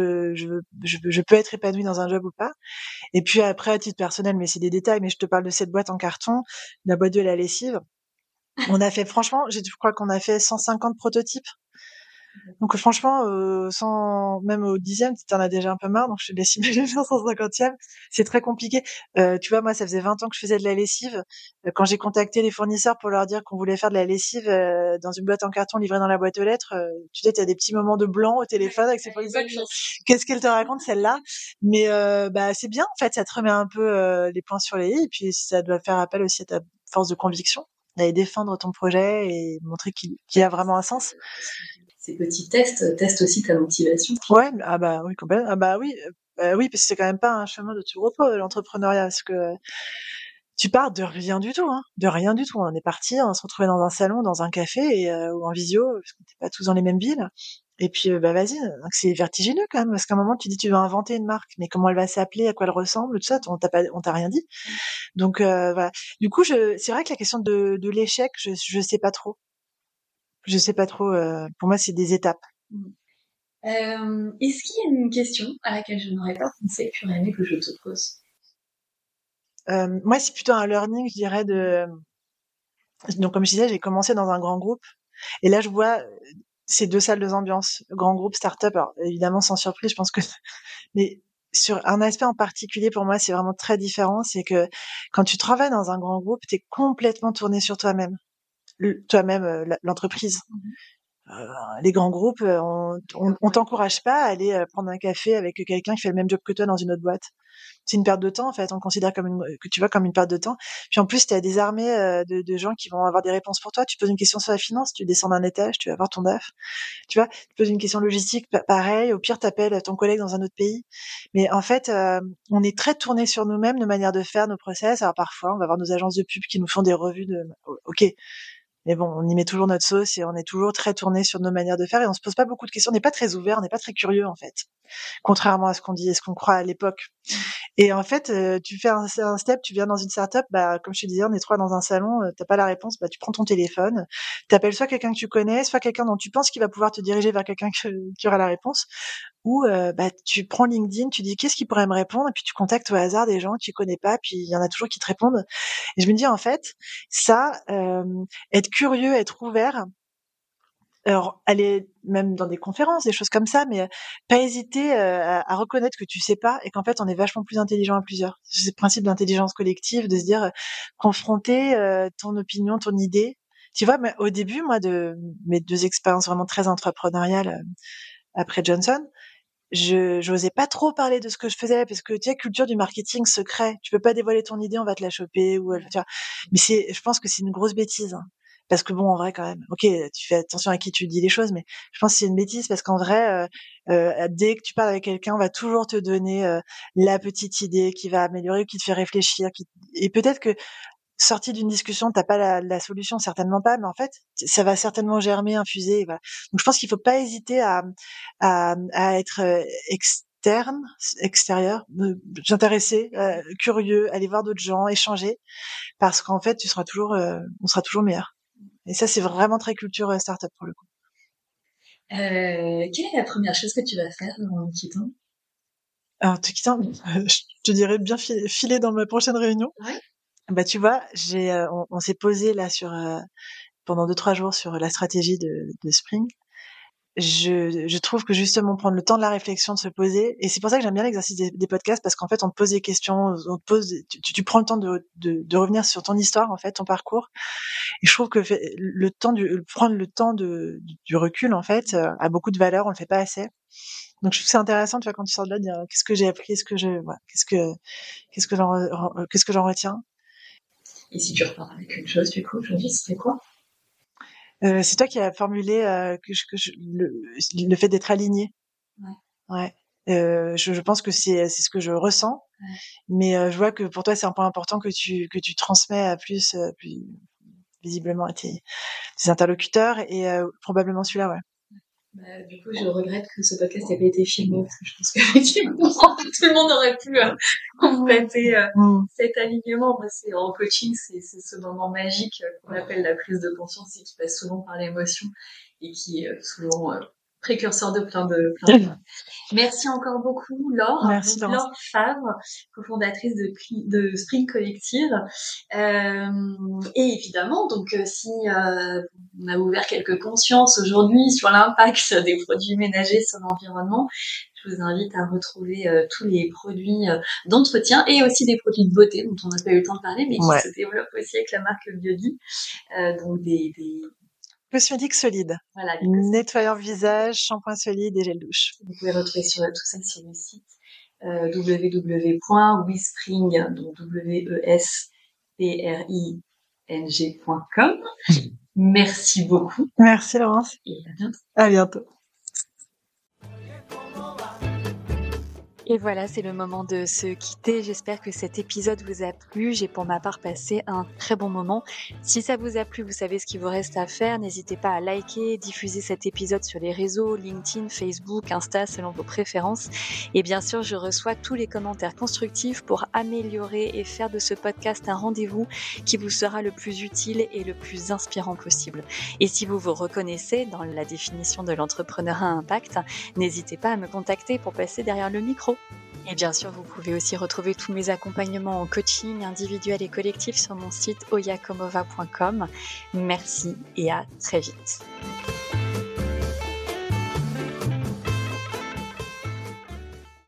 je peux être épanouie dans un job ou pas. Et puis après, à titre personnel, mais c'est des détails, mais je te parle de cette boîte en carton, la boîte de la lessive. On a fait, franchement, je crois qu'on a fait 150 prototypes. Donc franchement, même au 10e, tu en as déjà un peu marre, donc je te laisse imaginer au 150e. C'est très compliqué. Tu vois, moi, ça faisait 20 ans que je faisais de la lessive. Quand j'ai contacté les fournisseurs pour leur dire qu'on voulait faire de la lessive dans une boîte en carton livrée dans la boîte aux lettres, tu sais, tu as des petits moments de blanc au téléphone avec ces fournisseurs qui font qu'est-ce qu'elle te raconte celle-là. Mais bah c'est bien en fait, ça te remet un peu les points sur les i et puis ça doit faire appel aussi à ta force de conviction d'aller défendre ton projet et montrer qu'il a vraiment un sens. Ces petits tests testent aussi ta motivation. Ouais, ah bah oui, complètement. Ah bah oui, oui, parce que c'est quand même pas un chemin de tout repos, l'entrepreneuriat, parce que tu pars de rien du tout, hein, de rien du tout. On est parti, on se retrouvait dans un salon, dans un café ou en visio, parce qu'on n'était pas tous dans les mêmes villes. Et puis bah vas-y, donc c'est vertigineux quand même, parce qu'à un moment tu dis tu vas inventer une marque, mais comment elle va s'appeler, à quoi elle ressemble, tout ça, on t'a rien dit. Donc voilà. Du coup, c'est vrai que la question de l'échec, je sais pas trop. Je sais pas trop. Pour moi, c'est des étapes. Est-ce qu'il y a une question à laquelle je n'aurais pas pensé que tu aurais aimé que je te pose? Moi, c'est plutôt un learning, je dirais, donc comme je disais, j'ai commencé dans un grand groupe et là je vois ces deux salles de ambiance, grand groupe, start-up. Alors évidemment sans surprise, je pense que mais sur un aspect en particulier pour moi, c'est vraiment très différent, c'est que quand tu travailles dans un grand groupe, tu es complètement tourné sur toi-même. Toi-même l'entreprise. Les grands groupes, on t'encourage pas à aller prendre un café avec quelqu'un qui fait le même job que toi dans une autre boîte. C'est une perte de temps en fait. On considère que tu vois comme une perte de temps. Puis en plus, tu as des armées de gens qui vont avoir des réponses pour toi. Tu poses une question sur la finance, tu descends d'un étage, tu vas voir ton DAF. Tu vois, tu poses une question logistique, pareil. Au pire, t'appelles ton collègue dans un autre pays. Mais en fait, on est très tourné sur nous-mêmes, nos manières de faire, nos process. Alors parfois, on va avoir nos agences de pub qui nous font des revues de. Ok, mais bon, on y met toujours notre sauce et on est toujours très tourné sur nos manières de faire et on se pose pas beaucoup de questions. On n'est pas très ouvert, on n'est pas très curieux en fait, contrairement à ce qu'on dit et ce qu'on croit à l'époque. Et en fait, tu fais un step, tu viens dans une startup, bah comme je te disais, on est trois dans un salon, t'as pas la réponse, bah tu prends ton téléphone, t'appelles soit quelqu'un que tu connais, soit quelqu'un dont tu penses qu'il va pouvoir te diriger vers quelqu'un qui aura la réponse, ou bah tu prends LinkedIn, tu dis qu'est-ce qui pourrait me répondre, et puis tu contactes au hasard des gens que tu connais pas, puis il y en a toujours qui te répondent. Et je me dis en fait, ça, être curieux, être ouvert, alors aller même dans des conférences, des choses comme ça, mais pas hésiter à reconnaître que tu sais pas et qu'en fait on est vachement plus intelligent à plusieurs. C'est le principe d'intelligence collective, de se dire confronter ton opinion, ton idée. Tu vois, mais au début, moi, de mes 2 expériences vraiment très entrepreneuriales après Johnson, j'osais pas trop parler de ce que je faisais parce que tu sais, culture du marketing secret, tu peux pas dévoiler ton idée, on va te la choper ou tu vois. Mais je pense que c'est une grosse bêtise. Hein. Parce que bon, en vrai, quand même, ok, tu fais attention à qui tu dis les choses, mais je pense que c'est une bêtise parce qu'en vrai, dès que tu parles avec quelqu'un, on va toujours te donner la petite idée qui va améliorer, qui te fait réfléchir, et peut-être que sorti d'une discussion, t'as pas la solution, certainement pas, mais en fait, ça va certainement germer, infuser, et voilà. Donc je pense qu'il faut pas hésiter à être extérieur, s'intéresser, curieux, aller voir d'autres gens, échanger, parce qu'en fait, on sera toujours meilleur. Et ça, c'est vraiment très culture startup pour le coup. Quelle est la première chose que tu vas faire en quittant? Alors, te quittant, je te dirais bien filer dans ma prochaine réunion. Ouais. Bah, tu vois, on s'est posé là pendant 2-3 jours sur la stratégie de Spring. Je trouve que justement prendre le temps de la réflexion, de se poser, et c'est pour ça que j'aime bien l'exercice des podcasts, parce qu'en fait on te pose des questions, tu prends le temps de revenir sur ton histoire, en fait, ton parcours, et je trouve que prendre le temps du recul, en fait, a beaucoup de valeur, on le fait pas assez. Donc je trouve que c'est intéressant, tu vois, quand tu sors de là, de dire qu'est-ce que j'ai appris, qu'est-ce que j'en retiens. Et si tu repars avec une chose, du coup, aujourd'hui, ce serait quoi? C'est toi qui as formulé le fait d'être aligné. Ouais. Ouais. Je pense que c'est ce que je ressens, Ouais. mais je vois que pour toi c'est un point important que tu transmets à plus visiblement à tes interlocuteurs, et probablement celui-là, ouais. Bah, du coup, je regrette que ce podcast n'ait pas été filmé, parce que je pense qu'effectivement, tout le monde aurait pu constater cet alignement. Moi, en coaching, c'est ce moment magique qu'on appelle la prise de conscience et qui passe souvent par l'émotion et qui est souvent précurseur de plein de Merci encore beaucoup, Laure. Merci, Laurence. Laure Favre, cofondatrice de Spring Collective. Et évidemment, donc, si on a ouvert quelques consciences aujourd'hui sur l'impact des produits ménagers sur l'environnement, je vous invite à retrouver tous les produits d'entretien et aussi des produits de beauté dont on n'a pas eu le temps de parler, mais qui se développent aussi avec la marque Biodi. Donc des cosmétiques solides. Voilà, nettoyant visage, shampoing solide et gel douche. Vous pouvez retrouver tout ça sur le site www.wespring, donc wespring.com. Merci beaucoup. Merci, Laurence. Et à bientôt. À bientôt. Et voilà, c'est le moment de se quitter. J'espère que cet épisode vous a plu. J'ai pour ma part passé un très bon moment. Si ça vous a plu, vous savez ce qu'il vous reste à faire. N'hésitez pas à liker, diffuser cet épisode sur les réseaux, LinkedIn, Facebook, Insta, selon vos préférences. Et bien sûr, je reçois tous les commentaires constructifs pour améliorer et faire de ce podcast un rendez-vous qui vous sera le plus utile et le plus inspirant possible. Et si vous vous reconnaissez dans la définition de l'entrepreneuriat à impact, n'hésitez pas à me contacter pour passer derrière le micro. Et bien sûr, vous pouvez aussi retrouver tous mes accompagnements en coaching individuel et collectif sur mon site oyakomova.com. Merci et à très vite.